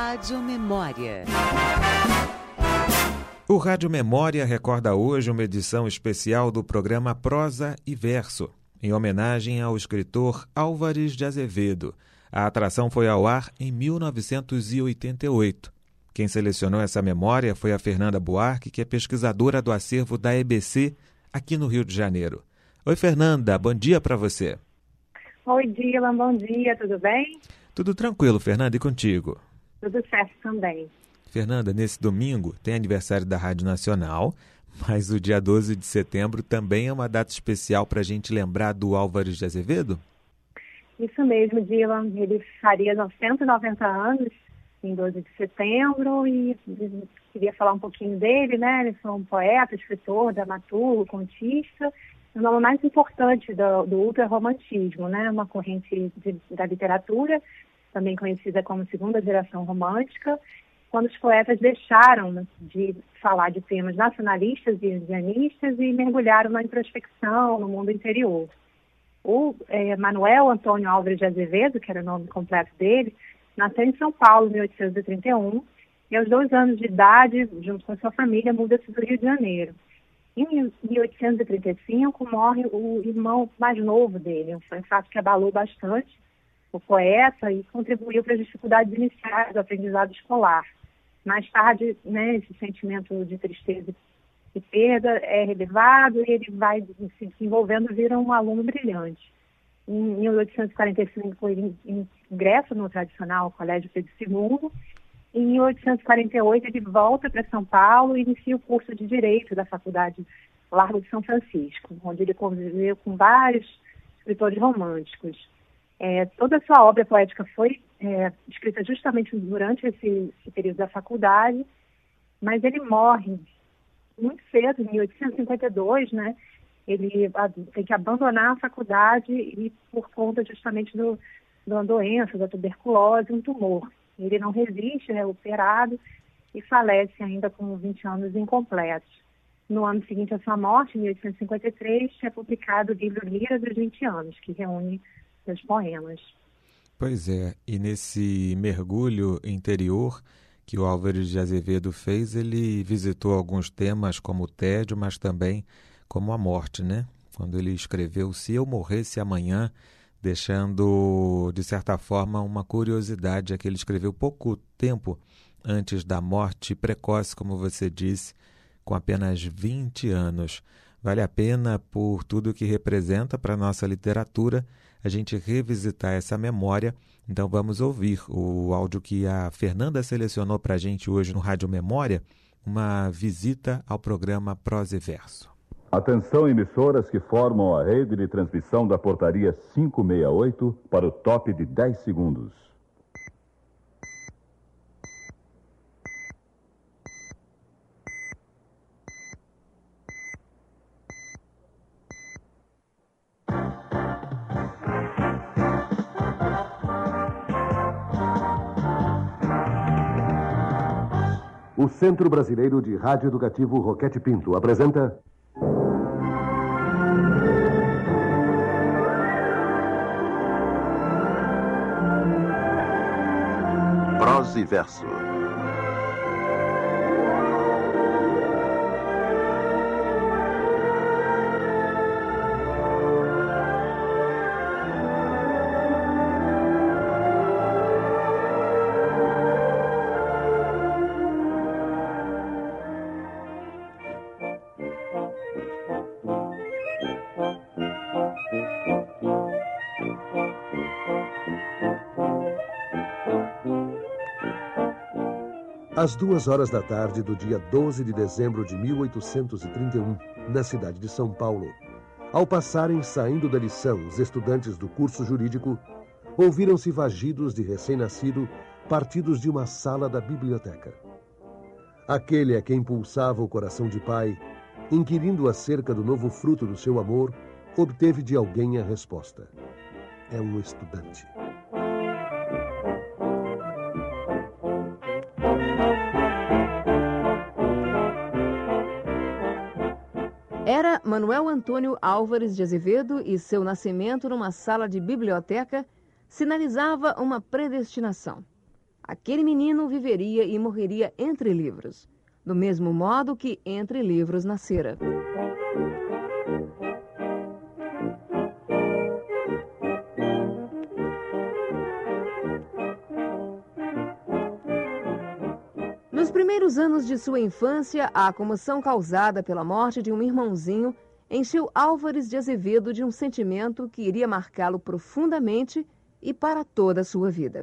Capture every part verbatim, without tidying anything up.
Rádio Memória. O Rádio Memória recorda hoje uma edição especial do programa Prosa e Verso, em homenagem ao escritor Álvares de Azevedo. A atração foi ao ar em mil novecentos e oitenta e oito. Quem selecionou essa memória foi a Fernanda Buarque, que é pesquisadora do acervo da E B C aqui no Rio de Janeiro. Oi, Fernanda, bom dia para você. Oi, Dylan, bom dia, tudo bem? Tudo tranquilo, Fernanda, e contigo? Tudo certo também. Fernanda, nesse domingo tem aniversário da Rádio Nacional, mas o dia doze de setembro também é uma data especial para a gente lembrar do Álvares de Azevedo? Isso mesmo, Dylan. Ele faria cento e noventa anos em doze de setembro e queria falar um pouquinho dele, né? Ele foi um poeta, escritor, dramaturgo, contista, o nome mais importante do, do ultrarromantismo, né? Uma corrente de, da literatura, também conhecida como segunda geração romântica, quando os poetas deixaram de falar de temas nacionalistas e indianistas e mergulharam na introspecção, no mundo interior. O eh, Manuel Antônio Álvares de Azevedo, que era o nome completo dele, nasceu em São Paulo em mil oitocentos e trinta e um e aos dois anos de idade, junto com a sua família, muda-se do Rio de Janeiro. Em mil oitocentos e trinta e cinco morre o irmão mais novo dele, foi um fato que abalou bastante o poeta e contribuiu para as dificuldades iniciais do aprendizado escolar. Mais tarde, né, esse sentimento de tristeza e perda é relevado e ele vai se desenvolvendo, vira um aluno brilhante. Em mil oitocentos e quarenta e cinco, ele ingressa no tradicional Colégio Pedro segundo. Em mil oitocentos e quarenta e oito, ele volta para São Paulo e inicia o curso de Direito da Faculdade Largo de São Francisco, onde ele conviveu com vários escritores românticos. É, toda a sua obra poética foi é, escrita justamente durante esse, esse período da faculdade, mas ele morre muito cedo, em mil oitocentos e cinquenta e dois, né? Ele a, tem que abandonar a faculdade e por conta justamente do, da doença, da tuberculose, um tumor. Ele não resiste, é operado e falece ainda com vinte anos incompletos. No ano seguinte à sua morte, em mil oitocentos e cinquenta e três, é publicado o livro Lira dos vinte anos, que reúne seus poemas. Pois é, e nesse mergulho interior que o Álvares de Azevedo fez, ele visitou alguns temas como o tédio, mas também como a morte, né? Quando ele escreveu Se Eu Morresse Amanhã, deixando, de certa forma, uma curiosidade, é que ele escreveu pouco tempo antes da morte precoce, como você disse, com apenas vinte anos. Vale a pena, por tudo que representa para a nossa literatura, a gente revisitar essa memória. Então vamos ouvir o áudio que a Fernanda selecionou para a gente hoje no Rádio Memória, uma visita ao programa Prosa e Verso. Atenção, emissoras que formam a rede de transmissão da portaria quinhentos e sessenta e oito para o top de dez segundos. O Centro Brasileiro de Rádio Educativo Roquete Pinto apresenta... Prosa e Verso. Às duas horas da tarde do dia doze de dezembro de mil oitocentos e trinta e um, na cidade de São Paulo, ao passarem saindo da lição os estudantes do curso jurídico, ouviram-se vagidos de recém-nascido partidos de uma sala da biblioteca. Aquele a quem pulsava o coração de pai, inquirindo acerca do novo fruto do seu amor, obteve de alguém a resposta: é um estudante. Era Manuel Antônio Álvares de Azevedo e seu nascimento numa sala de biblioteca sinalizava uma predestinação. aquele menino viveria e morreria entre livros, do mesmo modo que entre livros nascera. Nos primeiros anos de sua infância, a comoção causada pela morte de um irmãozinho encheu Álvares de Azevedo de um sentimento que iria marcá-lo profundamente e para toda a sua vida.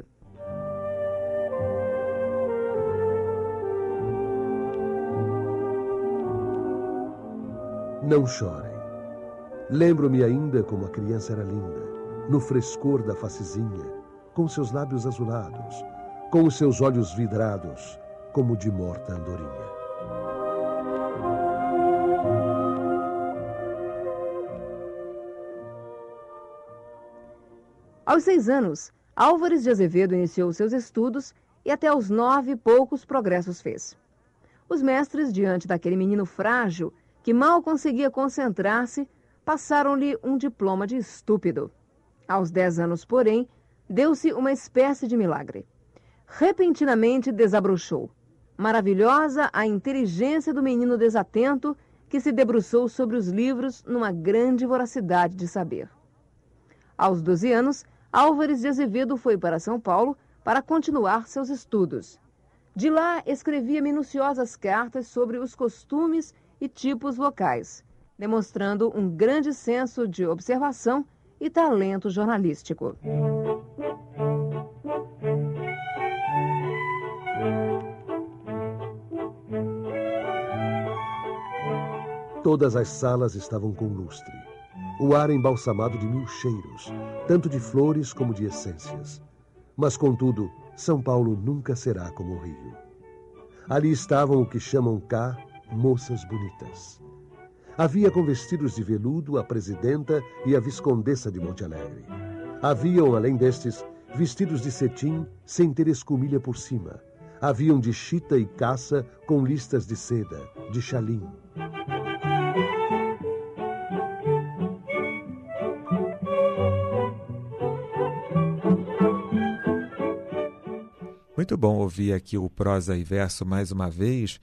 Não chorem. Lembro-me ainda como a criança era linda, no frescor da facezinha, com seus lábios azulados, com os seus olhos vidrados, como de morta andorinha. Aos seis anos, Álvares de Azevedo iniciou seus estudos e até aos nove poucos progressos fez. Os mestres, diante daquele menino frágil, que mal conseguia concentrar-se, passaram-lhe um diploma de estúpido. Aos dez anos, porém, deu-se uma espécie de milagre. Repentinamente desabrochou. Maravilhosa a inteligência do menino desatento que se debruçou sobre os livros numa grande voracidade de saber. Aos doze anos, Álvares de Azevedo foi para São Paulo para continuar seus estudos. De lá, escrevia minuciosas cartas sobre os costumes e tipos locais, demonstrando um grande senso de observação e talento jornalístico. Todas as salas estavam com lustre. O ar embalsamado de mil cheiros, tanto de flores como de essências. Mas, contudo, São Paulo nunca será como o Rio. Ali estavam o que chamam cá moças bonitas. Havia com vestidos de veludo a presidenta e a viscondessa de Monte Alegre. Haviam, além destes, vestidos de cetim sem ter escumilha por cima. Haviam de chita e caça com listas de seda, de chalim. Muito bom ouvir aqui o Prosa e Verso mais uma vez.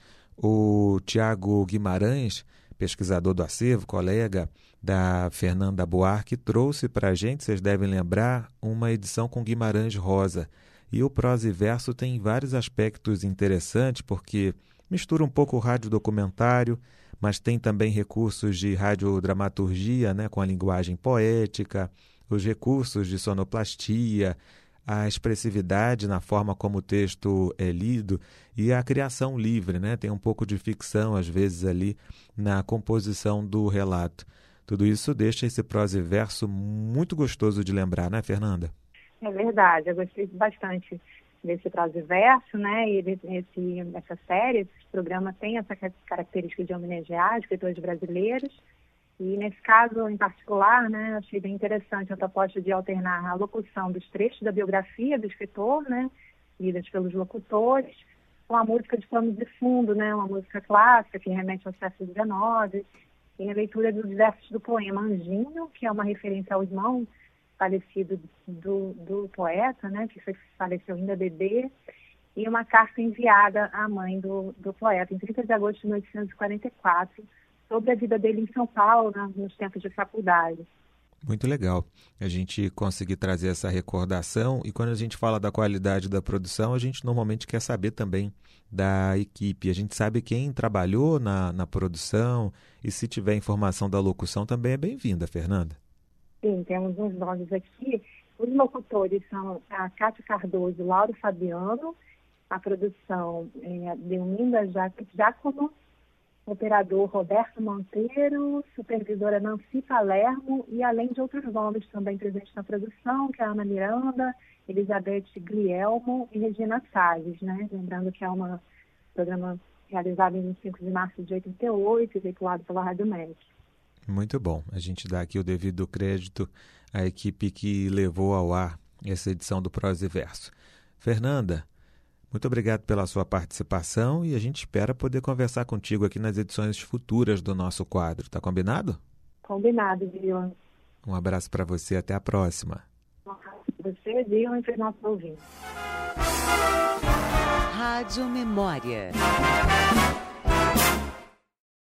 O Tiago Guimarães, pesquisador do acervo, colega da Fernanda Buarque, trouxe para a gente, vocês devem lembrar, uma edição com Guimarães Rosa. E o Prosa e Verso tem vários aspectos interessantes, porque mistura um pouco o radiodocumentário, mas tem também recursos de radiodramaturgia, né, com a linguagem poética, os recursos de sonoplastia, a expressividade na forma como o texto é lido e a criação livre, né? Tem um pouco de ficção, às vezes, ali na composição do relato. Tudo isso deixa esse Prosa e Verso muito gostoso de lembrar, né, Fernanda? É verdade, eu gostei bastante desse Prosa e Verso, né? E esse, essa série, esse programa tem essa característica de homenagear escritores brasileiros. E nesse caso em particular, né, achei bem interessante a proposta de alternar a locução dos trechos da biografia do escritor, né, lidas pelos locutores, com a música de pano de fundo, né, uma música clássica que remete ao século dezenove, e a leitura dos versos do poema Anjinho, que é uma referência ao irmão falecido do, do poeta, né, que foi, faleceu ainda bebê, e uma carta enviada à mãe do, do poeta em trinta de agosto de mil oitocentos e quarenta e quatro, sobre a vida dele em São Paulo, né, nos tempos de faculdade. Muito legal a gente conseguir trazer essa recordação, e quando a gente fala da qualidade da produção, a gente normalmente quer saber também da equipe. A gente sabe quem trabalhou na, na produção, e se tiver informação da locução também é bem-vinda, Fernanda. Sim, temos uns nomes aqui. Os locutores são a Cátia Cardoso e Lauro Fabiano, a produção é Delminda Giacomo, operador Roberto Monteiro, supervisora Nancy Palermo e além de outros nomes também presentes na produção, que é a Ana Miranda, Elizabeth Glielmo e Regina Salles, né? Lembrando que é um programa realizado em vinte e cinco de março de oitenta e oito e veiculado pela Rádio M E C. Muito bom. A gente dá aqui o devido crédito à equipe que levou ao ar essa edição do Prosa e Verso. Fernanda, muito obrigado pela sua participação e a gente espera poder conversar contigo aqui nas edições futuras do nosso quadro. Tá combinado? Combinado, Dylan. Um abraço para você, até a próxima. Um abraço para você, Dylan, e para os nossos ouvintes. Rádio Memória.